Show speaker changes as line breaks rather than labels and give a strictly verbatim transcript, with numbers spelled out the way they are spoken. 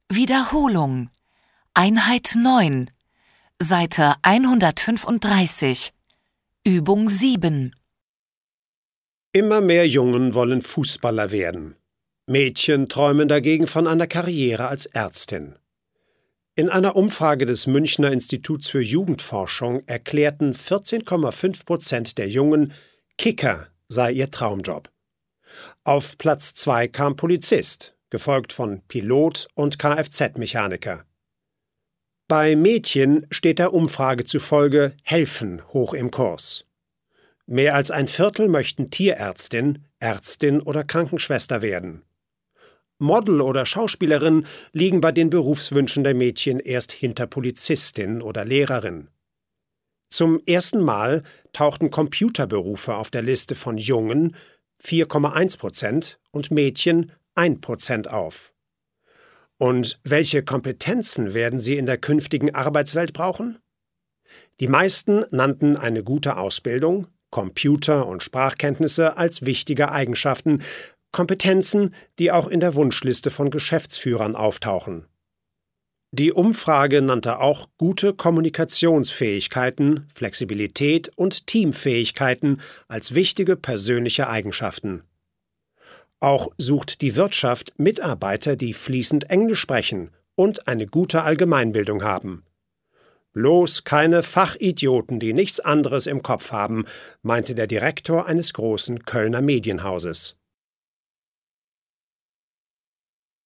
Wiederholung. Einheit neun. Seite hundertfünfunddreißig. Übung sieben.
Immer mehr Jungen wollen Fußballer werden. Mädchen träumen dagegen von einer Karriere als Ärztin. In einer Umfrage des Münchner Instituts für Jugendforschung erklärten vierzehn Komma fünf Prozent der Jungen, Kicker sei ihr Traumjob. Auf Platz zwei kam Polizist, gefolgt von Pilot und Kfz-Mechaniker. Bei Mädchen steht der Umfrage zufolge Helfen hoch im Kurs. Mehr als ein Viertel möchten Tierärztin, Ärztin oder Krankenschwester werden. Model oder Schauspielerin liegen bei den Berufswünschen der Mädchen erst hinter Polizistin oder Lehrerin. Zum ersten Mal tauchten Computerberufe auf der Liste von Jungen, vier Komma eins Prozent, und Mädchen ein Prozent auf. Und welche Kompetenzen werden sie in der künftigen Arbeitswelt brauchen? Die meisten nannten eine gute Ausbildung, Computer- und Sprachkenntnisse als wichtige Eigenschaften, Kompetenzen, die auch in der Wunschliste von Geschäftsführern auftauchen. Die Umfrage nannte auch gute Kommunikationsfähigkeiten, Flexibilität und Teamfähigkeiten als wichtige persönliche Eigenschaften. Auch sucht die Wirtschaft Mitarbeiter, die fließend Englisch sprechen und eine gute Allgemeinbildung haben. Bloß keine Fachidioten, die nichts anderes im Kopf haben, meinte der Direktor eines großen Kölner Medienhauses.